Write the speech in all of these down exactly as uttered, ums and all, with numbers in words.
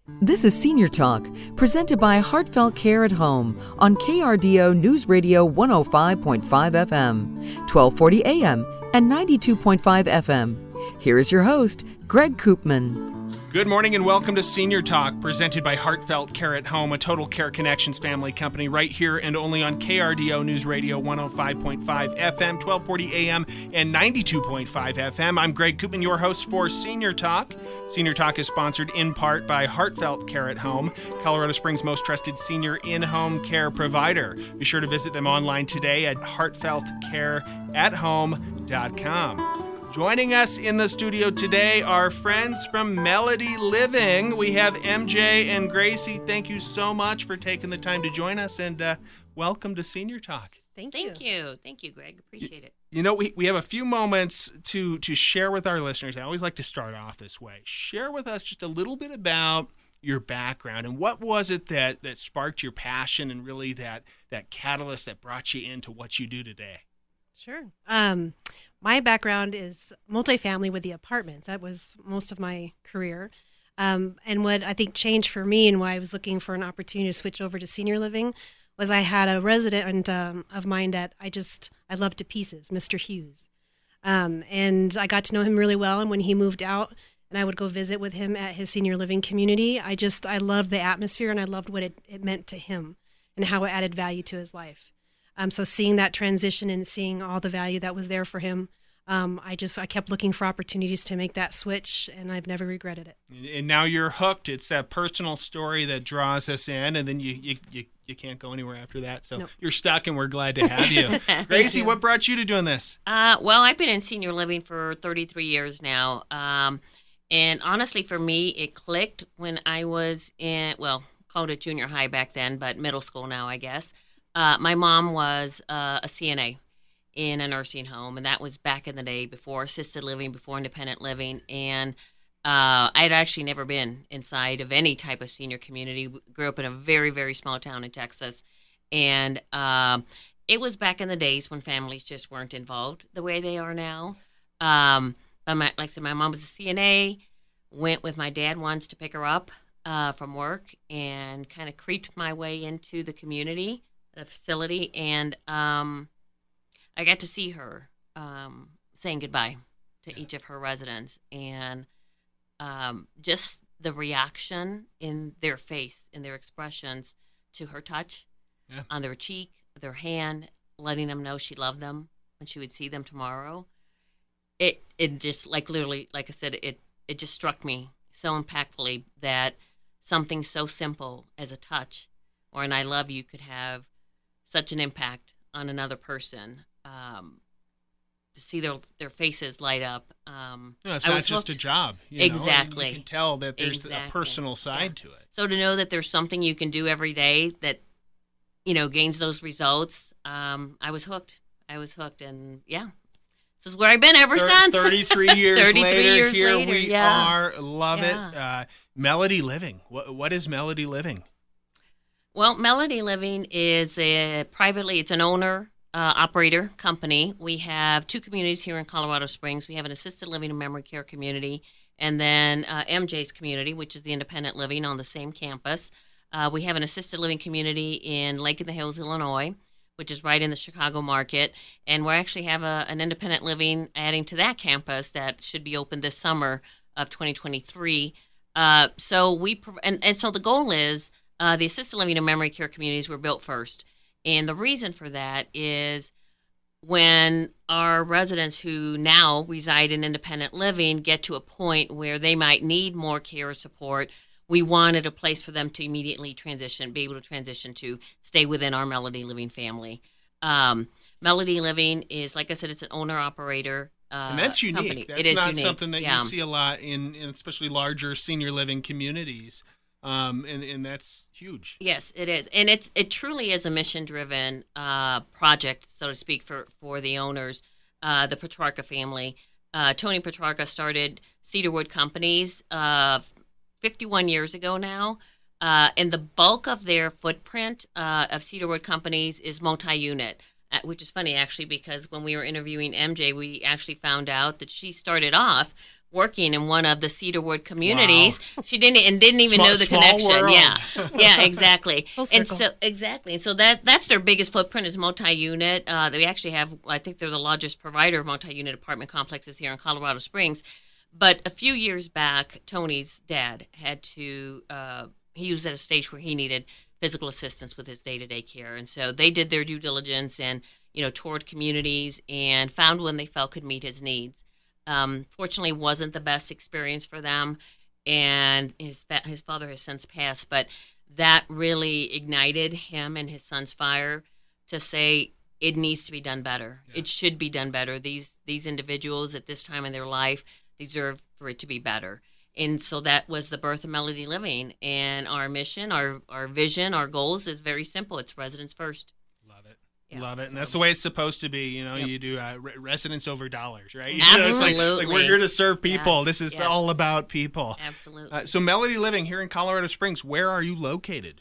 This is Senior Talk, presented by Heartfelt Care at Home on K R D O News Radio one oh five point five F M, twelve forty A M, and ninety-two point five F M. Here is your host, Greg Koopman. Good morning and welcome to Senior Talk, presented by Heartfelt Care at Home, a Total Care Connections family company, right here and only on K R D O News Radio one oh five point five F M, twelve forty A M, and ninety-two point five F M. I'm Greg Koopman, your host for Senior Talk. Senior Talk is sponsored in part by Heartfelt Care at Home, Colorado Springs' most trusted senior in-home care provider. Be sure to visit them online today at heartfelt care at home dot com. Joining us in the studio today are friends from Melody Living. We have M J and Gracie. Thank you so much for taking the time to join us, and uh, welcome to Senior Talk. Thank you. Thank you. Thank you, Greg. Appreciate it. You know, we, we have a few moments to, to share with our listeners. I always like to start off this way. Share with us just a little bit about your background and what was it that, that sparked your passion and really that, that catalyst that brought you into what you do today. Sure. Um, my background is multifamily with the apartments. That was most of my career. Um, and what I think changed for me and why I was looking for an opportunity to switch over to senior living was I had a resident um, of mine that I just, I loved to pieces, Mister Hughes. Um, and I got to know him really well. And when he moved out and I would go visit with him at his senior living community, I just, I loved the atmosphere and I loved what it, it meant to him and how it added value to his life. Um, so seeing that transition and seeing all the value that was there for him, um, I just I kept looking for opportunities to make that switch, and I've never regretted it. And now you're hooked. It's that personal story that draws us in, and then you you, you, you can't go anywhere after that. So nope. You're stuck, and we're glad to have you. Gracie, you. What brought you to doing this? Uh, well, I've been in senior living for thirty-three years now, um, and honestly, for me, it clicked when I was in, well, called it junior high back then, but middle school now, I guess. Uh, my mom was uh, a C N A in a nursing home, and that was back in the day before assisted living, before independent living. And uh, I'd actually never been inside of any type of senior community. Grew up in a very, very small town in Texas. And uh, it was back in the days when families just weren't involved the way they are now. Um, but my, like I said, my mom was a C N A, went with my dad once to pick her up uh, from work and kind of creeped my way into the community. The facility, and um, I got to see her um, saying goodbye to yeah. each of her residents, and um, just the reaction in their face, in their expressions to her touch yeah. on their cheek, their hand, letting them know she loved them when she would see them tomorrow. It it just like literally, like I said, it it just struck me so impactfully that something so simple as a touch or an I love you could have such an impact on another person. Um, to see their their faces light up. Um, no, it's I not was just hooked. a job. You exactly. know? You can tell that there's exactly. a personal side yeah. to it. So to know that there's something you can do every day that, you know, gains those results, um, I was hooked. I was hooked, and yeah. This is where I've been ever Thir- since. thirty-three years thirty-three later, years here later, we yeah. are. Love yeah. it. Uh, Melody Living. What, what is Melody Living? Well, Melody Living is a privately, it's an owner, uh, operator company. We have two communities here in Colorado Springs. We have an assisted living and memory care community, and then uh, M J's community, which is the independent living on the same campus. Uh, we have an assisted living community in Lake in the Hills, Illinois, which is right in the Chicago market. And we actually have a, an independent living adding to that campus that should be open this summer of twenty twenty-three. Uh, so we and, and so the goal is uh, the assisted living and memory care communities were built first. And the reason for that is when our residents who now reside in independent living get to a point where they might need more care or support, we wanted a place for them to immediately transition, be able to transition to stay within our Melody Living family. Um, Melody Living is, like I said, it's an owner-operator uh, And that's unique. company. That's it is not unique. something that yeah. you see a lot in, in especially larger senior living communities. Um, and, and that's huge. Yes, it is. And it's it truly is a mission-driven uh, project, so to speak, for, for the owners, uh, the Petrarca family. Uh, Tony Petrarca started Cedarwood Companies uh, fifty-one years ago now, uh, and the bulk of their footprint uh, of Cedarwood Companies is multi-unit, uh, which is funny, actually, because when we were interviewing M J, we actually found out that she started off working in one of the Cedarwood communities. Wow. She didn't and didn't even small, know the connection. World. Yeah, yeah, exactly. Full and circle. so exactly, and so that that's their biggest footprint is multi-unit. Uh, they actually have, I think they're the largest provider of multi-unit apartment complexes here in Colorado Springs. But a few years back, Tony's dad had to. Uh, he was at a stage where he needed physical assistance with his day-to-day care, and so they did their due diligence and you know toured communities and found one they felt could meet his needs. Um, fortunately, wasn't the best experience for them, and his fa- his father has since passed. But that really ignited him and his son's fire to say it needs to be done better. Yeah. It should be done better. These these individuals at this time in their life deserve for it to be better. And so that was the birth of Melody Living. And our mission, our our vision, our goals is very simple. It's residents first. Yeah, Love it, and so. that's the way it's supposed to be. You know, Yep. you do uh, re- residents over dollars, right? You Absolutely. know, it's like, like we're here to serve people. Yes, This is yes. all about people. Absolutely. Uh, so, Melody Living here in Colorado Springs, where are you located?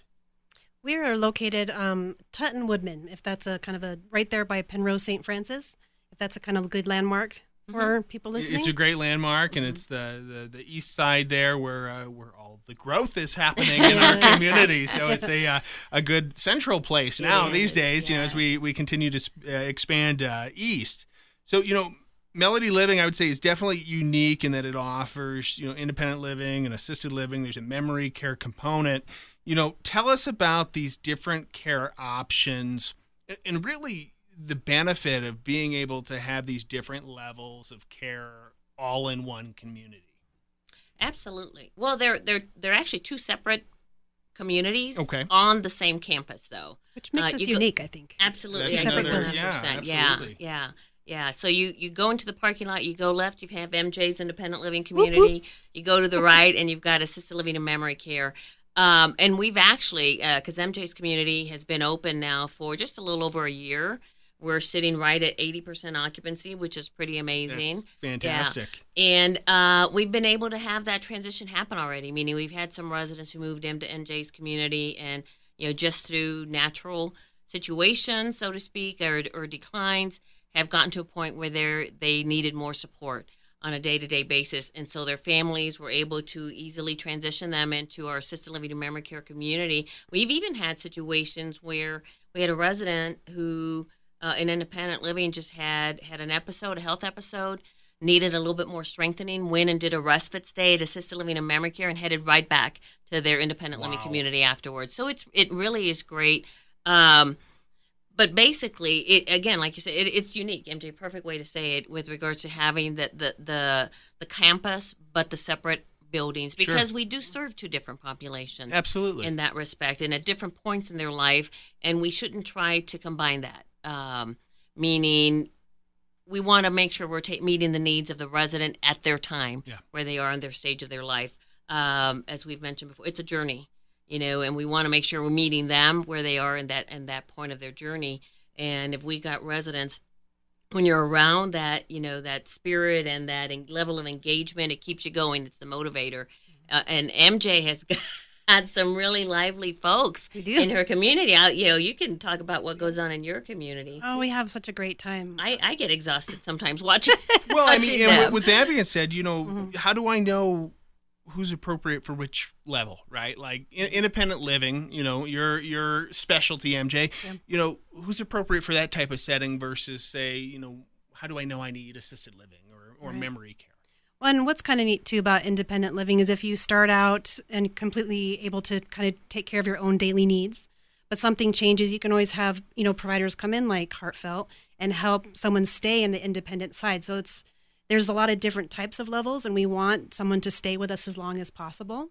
We are located um, Tutton Woodman, if that's a kind of a right there by Penrose Saint Francis, if that's a kind of good landmark for people listening. It's a great landmark, and Mm-hmm. it's the, the, the east side there where uh, where all the growth is happening in our Yes. community. So it's a uh, a good central place now It these is, days. You know, yeah. as we we continue to uh, expand uh, east. So you know, Melody Living, I would say, is definitely unique in that it offers you know independent living and assisted living. There's a memory care component. You know, tell us about these different care options and- and really the benefit of being able to have these different levels of care all in one community. Absolutely. Well, they're they're they're actually two separate communities Okay. on the same campus, though. Which makes Uh, us you go- unique, I think. Absolutely, That's I another- agree one yeah, hundred percent. Yeah, absolutely. yeah, yeah. So you you go into the parking lot, you go left, you have M J's Independent Living Community. You go to the right, and you've got assisted living and memory care. Um, and we've actually, because M J's Community has been open now for just a little over a year. We're sitting right at eighty percent occupancy, which is pretty amazing. That's fantastic. Yeah. And uh, we've been able to have that transition happen already, meaning we've had some residents who moved into M J's Community and, you know, just through natural situations, so to speak, or, or declines, have gotten to a point where they're, they needed more support on a day-to-day basis. And so their families were able to easily transition them into our assisted living and memory care community. We've even had situations where we had a resident who uh, in independent living just had had an episode, a health episode, needed a little bit more strengthening, went and did a respite stay at assisted living and memory care and headed right back to their independent living Wow. community afterwards. So it's it really is great. Um, but basically, it again, like you said, it, it's unique. M J, perfect way to say it with regards to having the the the, the campus, but the separate buildings, because Sure. we do serve two different populations Absolutely. in that respect and at different points in their life, and we shouldn't try to combine that. Um, meaning, we want to make sure we're ta- meeting the needs of the resident at their time, Yeah. where they are in their stage of their life. Um, as we've mentioned before, it's a journey, you know, and we want to make sure we're meeting them where they are in that in that point of their journey. And if we got residents, when you're around that, you know, that spirit and that en- level of engagement, it keeps you going. It's the motivator. Uh, and M J has got some really lively folks We do. in her community. I, you know, you can talk about what goes on in your community. Oh, we have such a great time. I, I get exhausted sometimes watching. Well, I mean, watching and with, them. with that being said, you know, Mm-hmm. how do I know who's appropriate for which level, right? Like in, independent living, you know, your your specialty, M J. Yeah. You know, who's appropriate for that type of setting versus, say, you know, how do I know I need assisted living or, or Right. memory care? Well, and what's kind of neat too about independent living is if you start out and completely able to kind of take care of your own daily needs, but something changes, you can always have, you know, providers come in like Heartfelt and help someone stay in the independent side. So it's there's a lot of different types of levels, and we want someone to stay with us as long as possible.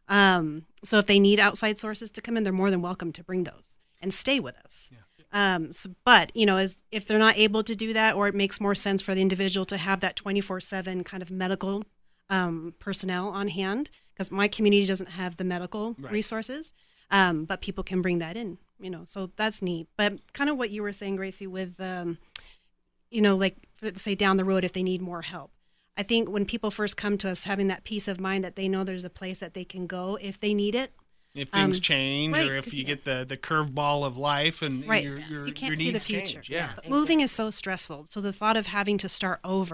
Um, so if they need outside sources to come in, they're more than welcome to bring those and stay with us. Yeah. Um, so, but, you know, as if they're not able to do that, or it makes more sense for the individual to have that twenty-four seven kind of medical um, personnel on hand, because my community doesn't have the medical Right. resources, um, but people can bring that in, you know, so that's neat. But kind of what you were saying, Gracie, with, um, you know, like, let's say down the road if they need more help. I think when people first come to us, having that peace of mind that they know there's a place that they can go if they need it. If things Um, change, right, or if 'cause you you- get the, the curveball of life and Right. your, So your, you can't your see the needs future. change. Yeah. But moving is so stressful. So the thought of having to start over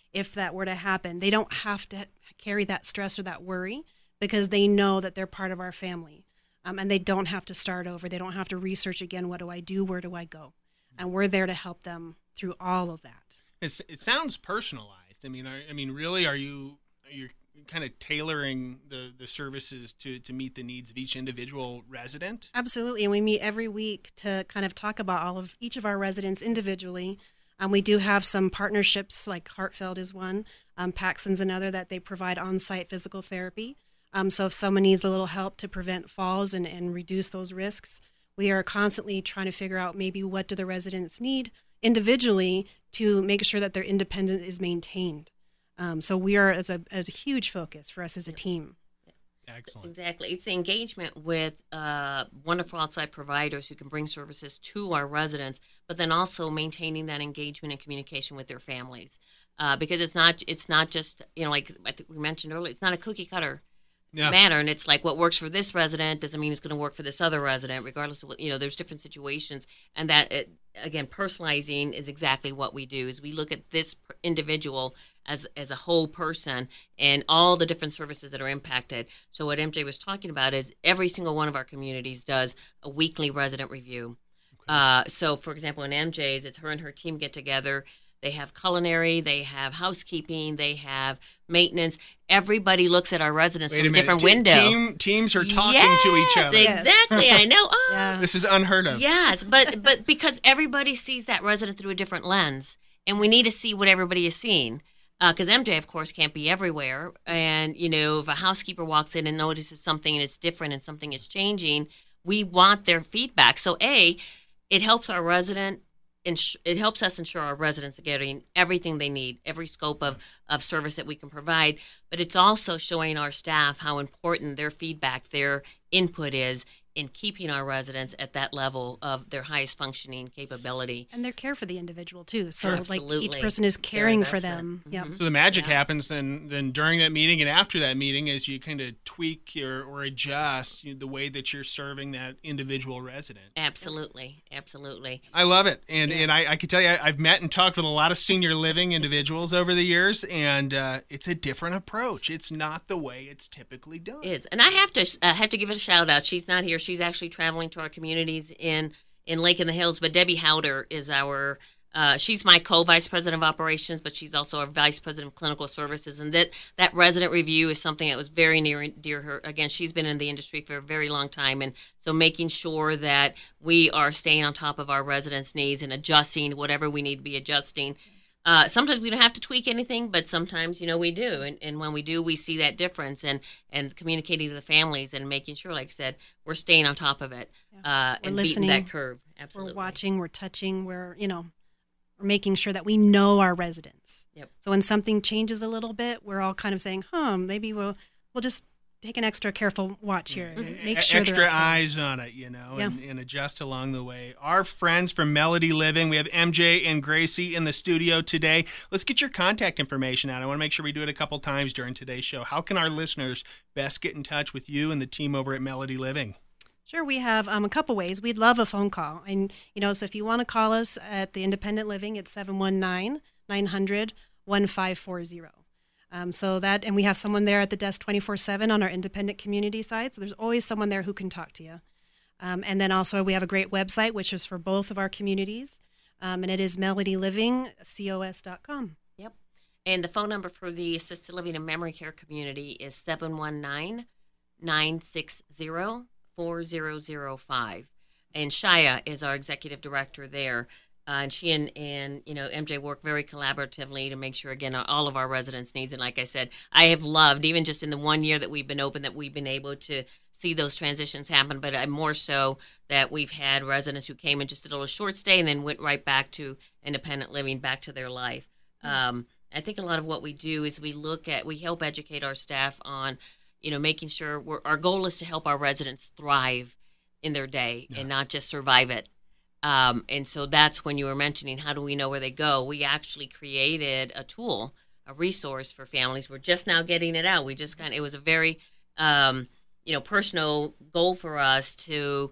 if that were to happen. They don't have to carry that stress or that worry because they know that they're part of our family. Um, and they don't have to start over. They don't have to research again, what do I do, where do I go? And we're there to help them through all of that. It's, it sounds personalized. I mean, are, I mean, really, are you are you kind of tailoring the, the services to, to meet the needs of each individual resident? Absolutely. And we meet every week to kind of talk about all of each of our residents individually. Um, we do have some partnerships, like Heartfelt is one, um, Paxson's another, that they provide on-site physical therapy. Um, so if someone needs a little help to prevent falls and, and reduce those risks, we are constantly trying to figure out maybe what do the residents need individually to make sure that their independence is maintained. Um, so we are as a as a huge focus for us as a team. Excellent. Exactly. It's the engagement with uh, wonderful outside providers who can bring services to our residents, but then also maintaining that engagement and communication with their families. Uh, because it's not it's not just, you know, like I think we mentioned earlier, it's not a cookie cutter Yeah. matter, and it's like what works for this resident doesn't mean it's going to work for this other resident, regardless of what, you know, there's different situations, and that it, again, personalizing is exactly what we do. Is we look at this per- individual as as a whole person and all the different services that are impacted. So what M J was talking about is every single one of our communities does a weekly resident review. Okay. Uh, so for example, in M J's, it's her and her team get together. They have culinary, they have housekeeping, they have maintenance. Everybody looks at our residents Wait from a, a minute. different Te- window. Team, teams are talking yes, to each other. Exactly. I know. Oh, Yeah. This is unheard of. yes, but but because everybody sees that resident through a different lens, and we need to see what everybody is seeing. Because uh, M J, of course, can't be everywhere. And, you know, if a housekeeper walks in and notices something and it's different and something is changing, we want their feedback. So, A, it helps our resident, ins- it helps us ensure our residents are getting everything they need, every scope of, of service that we can provide. But it's also showing our staff how important their feedback, their input is in keeping our residents at that level of their highest functioning capability. And their care for the individual, too. So like Absolutely. each person is Their caring for investment. them. Mhm. Yep. So the magic Yeah. happens then, then during that meeting and after that meeting as you kind of tweak or, or adjust you know, the way that you're serving that individual resident. Absolutely. Absolutely. I love it. And Yeah. and I, I can tell you, I, I've met and talked with a lot of senior living individuals over the years, and uh, it's a different approach. It's not the way it's typically done. Is. And I have to uh, have to give it a shout out. She's not here. She's actually traveling to our communities in, in Lake in the Hills. But Debbie Howder is our, uh, she's my co-vice president of operations, but she's also our vice president of clinical services. And that, that resident review is something that was very near and dear to her. Again, she's been in the industry for a very long time. And so making sure that we are staying on top of our residents' needs and adjusting whatever we need to be adjusting. Uh, sometimes we don't have to tweak anything, but sometimes, you know, we do. And, and when we do, we see that difference and, and communicating to the families and making sure, like I said, we're staying on top of it uh, We're and listening. beating that curve. Absolutely. We're watching, we're touching, we're, you know, we're making sure that we know our residents. Yep. So when something changes a little bit, we're all kind of saying, huh, maybe we'll we'll just take an extra careful watch here and make E- sure extra they're okay. eyes on it, you know, Yeah. and, and adjust along the way. Our friends from Melody Living, we have M J and Gracie in the studio today. Let's get your contact information out. I want to make sure we do it a couple times during today's show. How can our listeners best get in touch with you and the team over at Melody Living? Sure, we have um, a couple ways. We'd love a phone call. And, you know, so if you want to call us at the Independent Living, it's seven one nine, nine hundred, fifteen forty. Um, so that, and we have someone there at the desk twenty-four seven on our independent community side. So there's always someone there who can talk to you. Um, and then also we have a great website, which is for both of our communities. Um, and it is melody living cos dot com. Yep. And the phone number for the assisted living and memory care community is seven one nine, nine six zero, four zero zero five. And Shia is our executive director there. Uh, and she and, and, you know, M J work very collaboratively to make sure, again, all of our residents' needs. And like I said, I have loved, even just in the one year that we've been open, that we've been able to see those transitions happen. But I'm more so that we've had residents who came in just a little short stay and then went right back to independent living, back to their life. Um, I think a lot of what we do is we look at, we help educate our staff on, you know, making sure we're, our goal is to help our residents thrive in their day yeah. and not just survive it. Um, and so that's when you were mentioning, how do we know where they go? We actually created a tool, a resource for families. We're just now getting it out. We just kind of, it was a very, um, you know, personal goal for us to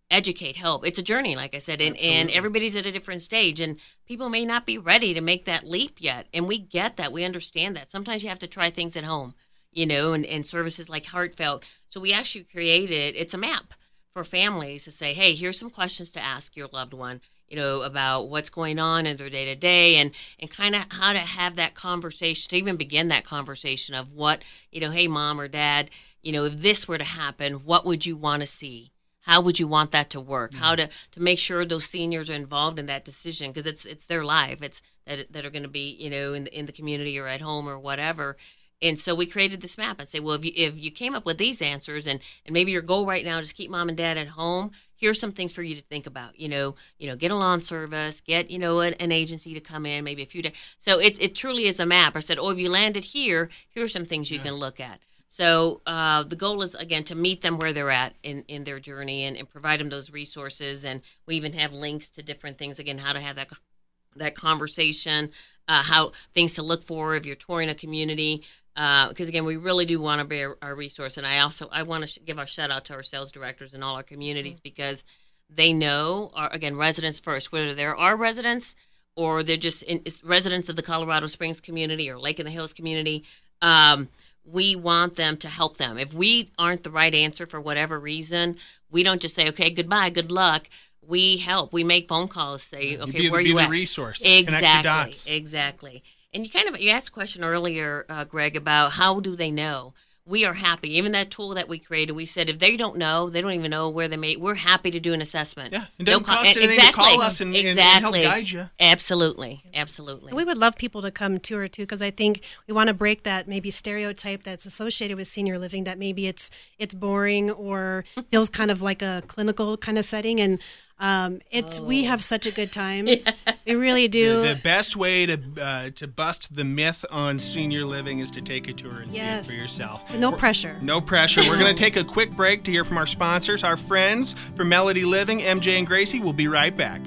educate, help. It's a journey, like I said, and, and everybody's at a different stage, and people may not be ready to make that leap yet. And we get that. We understand that. Sometimes you have to try things at home, you know, and, and services like Heartfelt. So we actually created, it's a map for families to say, hey, here's some questions to ask your loved one, you know, about what's going on in their day-to-day, and, and kind of how to have that conversation, to even begin that conversation of what, you know, hey, mom or dad, you know, if this were to happen, what would you want to see? How would you want that to work? Mm-hmm. How to, to make sure those seniors are involved in that decision, because it's it's their life. It's that that are going to be, you know, in the, in the community or at home or whatever. And so we created this map and say, well, if you if you came up with these answers, and, and maybe your goal right now is to keep mom and dad at home, here's some things for you to think about. You know, you know, get a lawn service, get, you know, an, an agency to come in, maybe a few days. So it it truly is a map. I said, oh, if you landed here, here's some things you yeah. can look at. So uh, the goal is, again, to meet them where they're at in, in their journey, and, and provide them those resources. And we even have links to different things, again, how to have that that conversation, uh, how things to look for if you're touring a community. Because, uh, again, we really do want to be our, our resource. And I also I want to sh- give our shout out to our sales directors in all our communities, mm-hmm. because they know, our, again, residents first, whether they're our residents or they're just in, residents of the Colorado Springs community or Lake in the Hills community. Um, we want them to help them. If we aren't the right answer for whatever reason, we don't just say, okay, goodbye, good luck. We help. We make phone calls, say, you okay, be, where are be you the at? Resource. Exactly. Exactly. And you kind of you asked a question earlier, uh, Greg, about how do they know? We are happy. Even that tool that we created, we said if they don't know, they don't even know where they made. We're happy to do an assessment. Yeah, it doesn't no cost co- anything exactly. to call us and, exactly. and, and help guide you. Absolutely, absolutely. And we would love people to come tour too, because I think we want to break that maybe stereotype that's associated with senior living, that maybe it's it's boring or feels kind of like a clinical kind of setting. And um, it's oh. we have such a good time. Yeah. We really do. The, the best way to uh, to bust the myth on senior living is to take a tour and yes. see it for yourself. No We're, pressure. No pressure. We're going to take a quick break to hear from our sponsors, our friends from Melody Living, M J and Gracie. We'll be right back.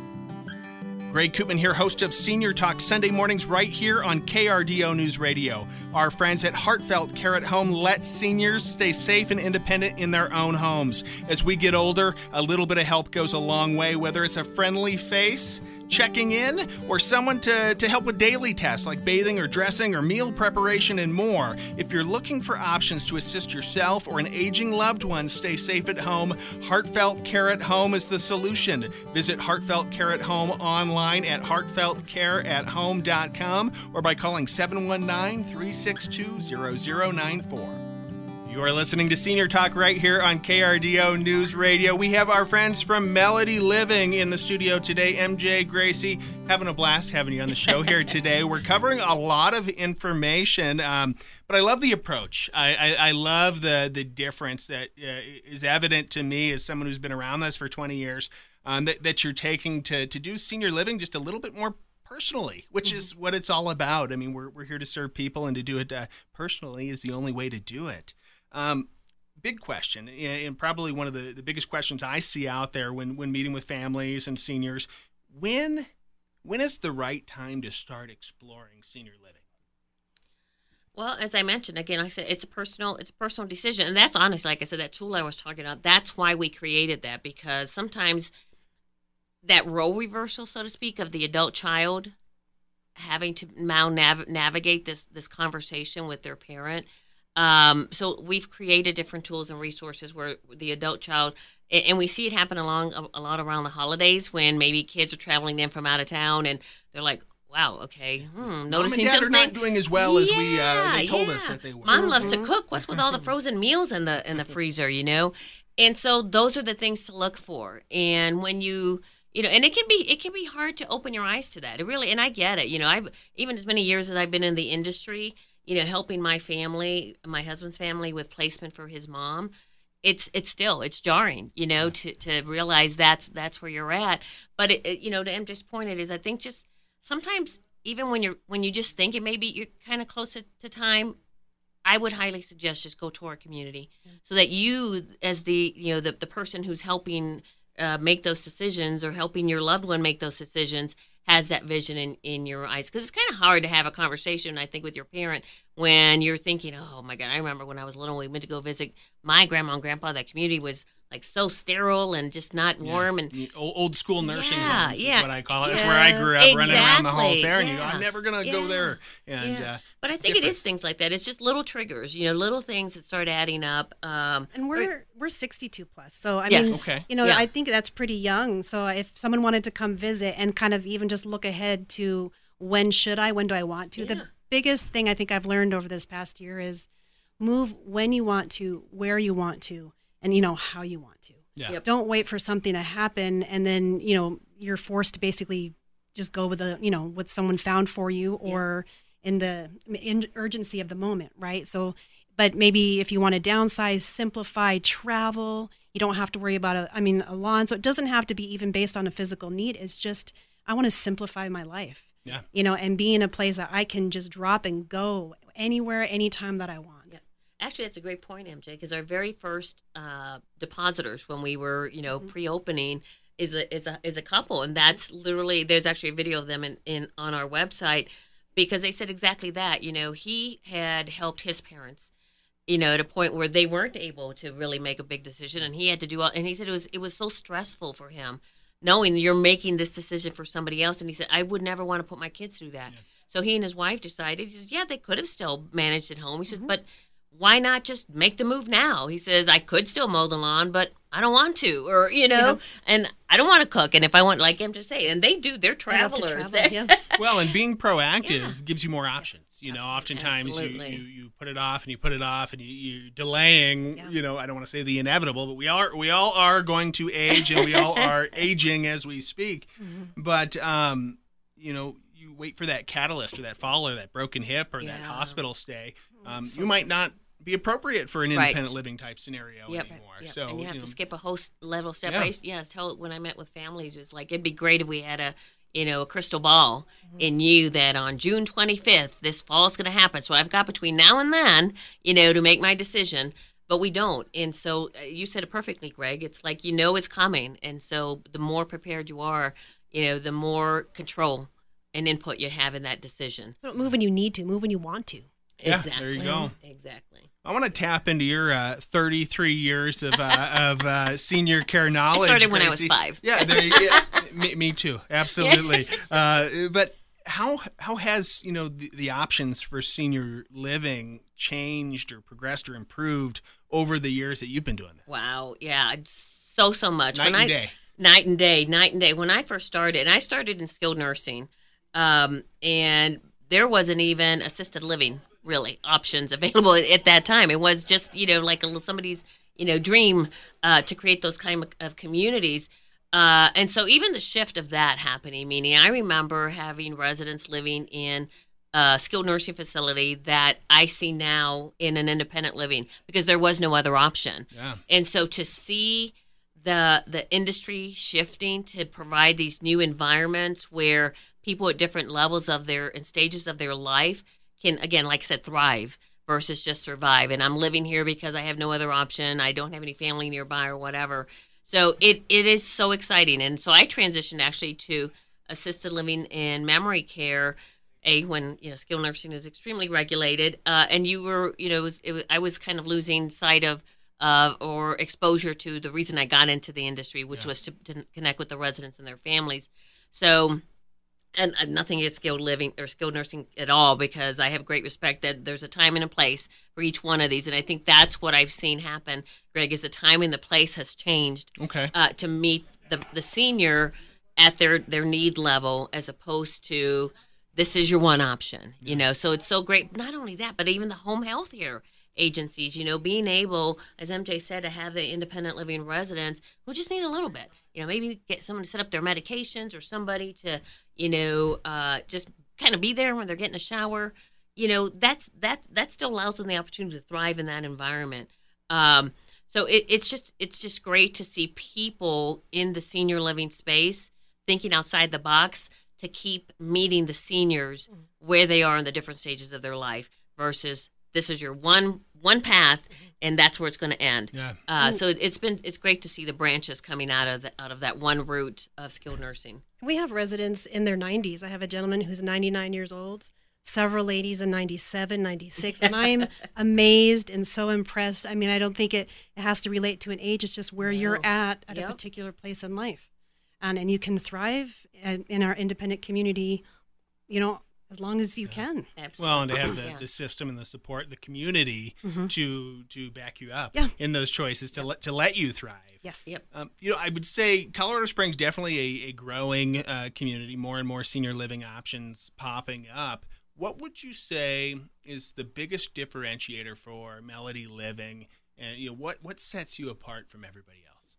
Greg Koopman here, host of Senior Talk Sunday mornings right here on K R D O News Radio. Our friends at Heartfelt Care at Home let seniors stay safe and independent in their own homes. As we get older, a little bit of help goes a long way, whether it's a friendly face checking in or someone to, to help with daily tasks like bathing or dressing or meal preparation and more. If you're looking for options to assist yourself or an aging loved one stay safe at home, Heartfelt Care at Home is the solution. Visit Heartfelt Care at Home online at heartfelt care at home dot com or by calling seven one nine, three six two, zero zero nine four. You are listening to Senior Talk right here on K R D O News Radio. We have our friends from Melody Living in the studio today. M J, Gracie, having a blast having you on the show here today. We're covering a lot of information, um, but I love the approach. I, I, I love the the difference that uh, is evident to me as someone who's been around this for twenty years, um, that, that you're taking to, to do senior living just a little bit more personally, which mm-hmm. is what it's all about. I mean, we're, we're here to serve people, and to do it uh, personally is the only way to do it. Um, big question, and probably one of the, the biggest questions I see out there when, when meeting with families and seniors, when when is the right time to start exploring senior living? Well, as I mentioned, again, like I said, it's a personal it's a personal decision. And that's honest, like I said, that tool I was talking about, that's why we created that, because sometimes that role reversal, so to speak, of the adult child having to now nav- navigate this this conversation with their parent. Um, so we've created different tools and resources where the adult child, and we see it happen along a, a lot around the holidays when maybe kids are traveling in from out of town and they're like, wow, okay, hmm, noticing Mom and Dad something. are not doing as well yeah, as we uh, they told yeah. us that they were. Mom loves to cook. What's with all the frozen meals in the in the freezer, you know? And so those are the things to look for. And when you You know, and it can be it can be hard to open your eyes to that. It really, and I get it. You know, I've even as many years as I've been in the industry, you know, helping my family, my husband's family with placement for his mom, it's it's still it's jarring, you know, to, to realize that's that's where you're at. But it, it, you know, to M J's point, it is I think just sometimes even when you're when you just think it maybe you're kind of close to, to time, I would highly suggest just go to our community mm-hmm. so that you, as the you know the the person who's helping uh, make those decisions or helping your loved one make those decisions, has that vision in, in your eyes. Because it's kind of hard to have a conversation, I think, with your parent when you're thinking, oh, my God, I remember when I was little, we went to go visit my grandma and grandpa. That community was like so sterile and just not warm yeah. and old, old school nursing yeah, homes yeah. is what I call it. That's Yeah, where I grew up, exactly. running around the halls there, and you go, Yeah. I'm never gonna yeah. go there. And yeah. uh, but I think different. it is things like that. It's just little triggers, you know, little things that start adding up. Um, And we're we're sixty-two plus, so I Yes. mean, Okay. you know, Yeah. I think that's pretty young. So if someone wanted to come visit and kind of even just look ahead to when should I, when do I want to, Yeah. the biggest thing I think I've learned over this past year is move when you want to, where you want to, and you know how you want to. Yeah. Yep. Don't wait for something to happen and then you know you're forced to basically just go with a you know what someone found for you or in the in urgency of the moment, right? So, but maybe if you want to downsize, simplify, travel, you don't have to worry about a I mean a lawn. So it doesn't have to be even based on a physical need. It's just I want to simplify my life. Yeah. You know, and be in a place that I can just drop and go anywhere, anytime that I want. Yeah. Actually, that's a great point, M J, because our very first uh, depositors when we were, you know, Mm-hmm. pre-opening is a is a is a couple, and that's literally there's actually a video of them in, in on our website because they said exactly that. You know, he had helped his parents, you know, at a point where they weren't able to really make a big decision, and he had to do all. And he said it was it was so stressful for him knowing you're making this decision for somebody else. And he said, I would never want to put my kids through that. Yeah. So he and his wife decided, he says, yeah, they could have still managed at home. He said, mm-hmm. but why not just make the move now? He says, I could still mow the lawn, but I don't want to, or, you know, yeah. and I don't want to cook. And if I want, like him to say, and they do, they're travelers. Travel, yeah. Well, and being proactive yeah. gives you more options. Yes, you know, absolutely. oftentimes you, Absolutely. you, you put it off and you put it off and you, you're delaying, yeah. you know, I don't want to say the inevitable, but we are, we all are going to age and we all are aging as we speak. Mm-hmm. But, um, you know, you wait for that catalyst or that fall or that broken hip or yeah. that hospital stay. Um, so you might not be appropriate for an independent right. living type scenario yep. anymore. Yep. So and you have you to know, skip a host level step. Yeah. I used, yeah, tell when I met with families, it was like it'd be great if we had a you know a crystal ball mm-hmm. and knew that on June twenty-fifth this fall's going to happen. So I've got between now and then, you know, to make my decision. But we don't. And so uh, you said it perfectly, Greg. It's like you know it's coming, and so the more prepared you are, you know, the more control and input you have in that decision. Don't move when you need to. Move when you want to. Yeah, exactly. there you go. Exactly. I want to tap into your uh, thirty-three years of uh, of uh, senior care knowledge. I started when Gracie. I was five. Yeah, there you, yeah me, me too. Absolutely. uh, but how how has you know the, the options for senior living changed or progressed or improved over the years that you've been doing this? Wow. Yeah. So so much. Night when and I, day. Night and day. Night and day. When I first started, and I started in skilled nursing, um, and there wasn't even assisted living. Really options available at that time. It was just, you know, like a, somebody's, you know, dream uh, to create those kind of, of communities. Uh, and so even the shift of that happening, meaning I remember having residents living in a skilled nursing facility that I see now in an independent living because there was no other option. Yeah. And so to see the the industry shifting to provide these new environments where people at different levels of their and stages of their life can, again, like I said, thrive versus just survive. And I'm living here because I have no other option. I don't have any family nearby or whatever. So it, it is so exciting. And so I transitioned actually to assisted living and memory care, A, when, you know, skilled nursing is extremely regulated. Uh, and you were, you know, it was, it was, I was kind of losing sight of uh, or exposure to the reason I got into the industry, which yeah. was to, to connect with the residents and their families. So... And uh, nothing is skilled living or skilled nursing at all because I have great respect that there's a time and a place for each one of these. And I think that's what I've seen happen, Greg, is the time and the place has changed okay. uh, to meet the, the senior at their, their need level as opposed to this is your one option, you know. So it's so great. Not only that, but even the home health care agencies, you know, being able, as M J said, to have the independent living residents who just need a little bit, you know, maybe get someone to set up their medications or somebody to, you know, uh, just kind of be there when they're getting a shower. You know, that's that that still allows them the opportunity to thrive in that environment. Um, so it, it's just it's just great to see people in the senior living space thinking outside the box to keep meeting the seniors where they are in the different stages of their life versus this is your one one path, and that's where it's going to end. Yeah. Uh, so it's been it's great to see the branches coming out of the, out of that one route of skilled nursing. We have residents in their nineties. I have a gentleman who's ninety-nine years old. several ladies in ninety-seven, ninety-six, and I'm amazed and so impressed. I mean, I don't think it, it has to relate to an age. It's just where No. you're at at Yep. a particular place in life. And, and you can thrive in, in our independent community, you know, as long as you can. Absolutely. Well, and to have the, Yeah. the system and the support, the community Mhm. to to back you up Yeah. in those choices to let to let you thrive. Yes. Yep. Um, you know, I would say Colorado Springs definitely a, a growing uh, community. More and more senior living options popping up. What would you say is the biggest differentiator for Melody Living, and you know what what sets you apart from everybody else?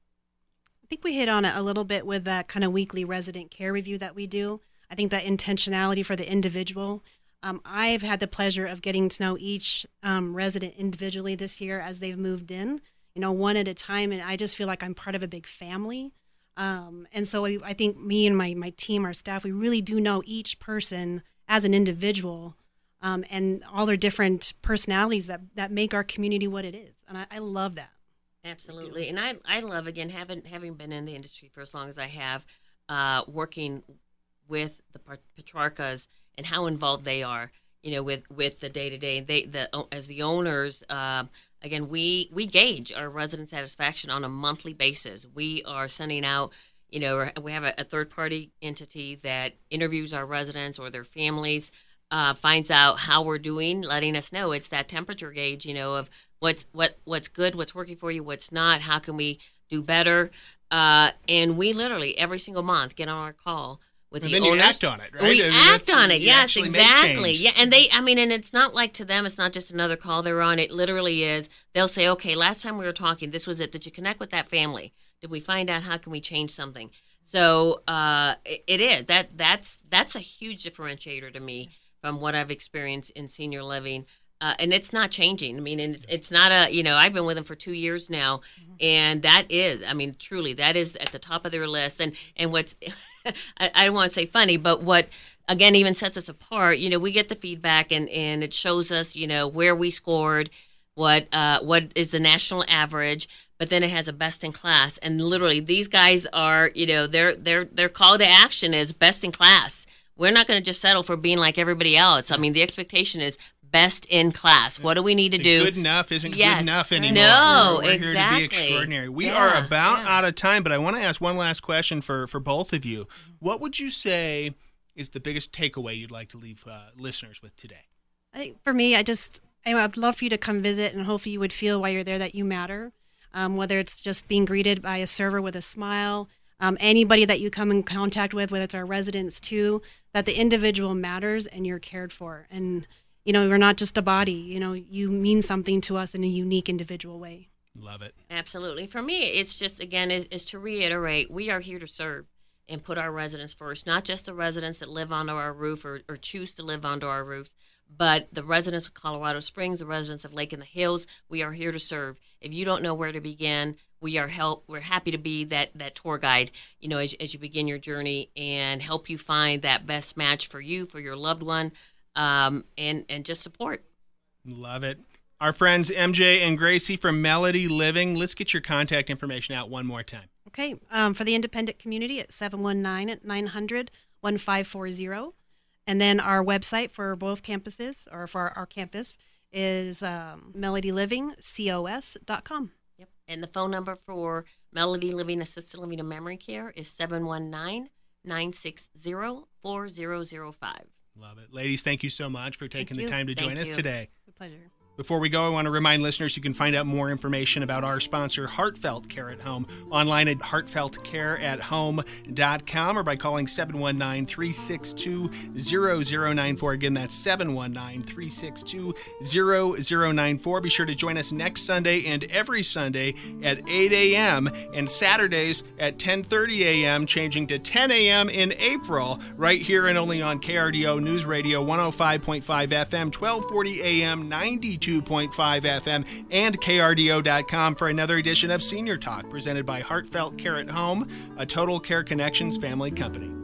I think we hit on it a little bit with that kind of weekly resident care review that we do. I think that intentionality for the individual. Um, I've had the pleasure of getting to know each um, resident individually this year as they've moved in, you know, one at a time. And I just feel like I'm part of a big family. Um, and so I, I think me and my, my team, our staff, we really do know each person as an individual um, and all their different personalities that, that make our community what it is. And I, I love that. Absolutely, and I I love again having having been in the industry for as long as I have, uh, working with the Pat- Petrarcas and how involved they are, you know, with, with the day to day. They the as the owners, uh, again we we gauge our resident satisfaction on a monthly basis. We are sending out, you know, we have a, a third party entity that interviews our residents or their families. Uh, finds out how we're doing, letting us know. It's that temperature gauge, you know, of what's what what's good, what's working for you, what's not. How can we do better? Uh, and we literally every single month get on our call with And the then you owners. act on it, right? We I mean, act that's- on it. you Yes, actually make exactly. change. Yeah, and they, I mean, and it's not like to them, it's not just another call they're on. It literally is. They'll say, okay, last time we were talking, this was it. Did you connect with that family? Did we find out how can we change something? So uh, it, it is that that's that's a huge differentiator to me from what I've experienced in senior living. Uh, and it's not changing. I mean, and it's, it's not a, you know, I've been with them for two years now. And that is, I mean, truly, that is at the top of their list. And, and what's, I, I don't want to say funny, but what, again, even sets us apart, you know, we get the feedback and, and it shows us, you know, where we scored, what uh, what is the national average, but then it has a best in class. And literally, these guys are, you know, their their their call to action is best in class. We're not going to just settle for being like everybody else. I mean, the expectation is best in class. What do we need to The do? Good enough isn't Yes. good enough anymore. No, we're, we're exactly. here to be extraordinary. We Yeah, are about yeah. out of time, but I want to ask one last question for, for both of you. What would you say is the biggest takeaway you'd like to leave uh, listeners with today? I think for me, I just, I would love for you to come visit and hopefully you would feel while you're there that you matter. Um, whether it's just being greeted by a server with a smile, um, anybody that you come in contact with, whether it's our residents too, that the individual matters and you're cared for. And, you know, you're not just a body, you know, you mean something to us in a unique individual way. Love it. Absolutely. For me, it's just, again, is, is to reiterate, we are here to serve and put our residents first, not just the residents that live under our roof or, or choose to live under our roofs, but the residents of Colorado Springs, the residents of Lake in the Hills. We are here to serve. If you don't know where to begin, we are help. We're happy to be that that tour guide, you know, as, as you begin your journey and help you find that best match for you, for your loved one, um, and, and just support. Love it. Our friends M J and Gracie from Melody Living. Let's get your contact information out one more time. Okay. Um, for the independent community, it's seven one nine, nine hundred, fifteen forty. And then our website for both campuses, or for our, our campus, is um, melody living cos dot com. Yep. And the phone number for Melody Living Assisted Living and Memory Care is seven one nine, nine six zero, four zero zero five. Love it. Ladies, thank you so much for taking Thank the you. time to Thank join us you. today. My pleasure. Before we go, I want to remind listeners you can find out more information about our sponsor, Heartfelt Care at Home, online at heartfelt care at home dot com or by calling seven one nine, three six two, zero zero nine four. Again, that's seven one nine, three six two, zero zero nine four. Be sure to join us next Sunday and every Sunday at eight a.m. and Saturdays at ten thirty a.m., changing to ten a.m. in April, right here and only on K R D O News Radio one oh five point five F M, twelve forty a.m., ninety-two point five F M, and K R D O dot com for another edition of Senior Talk, presented by Heartfelt Care at Home, a Total Care Connections family company.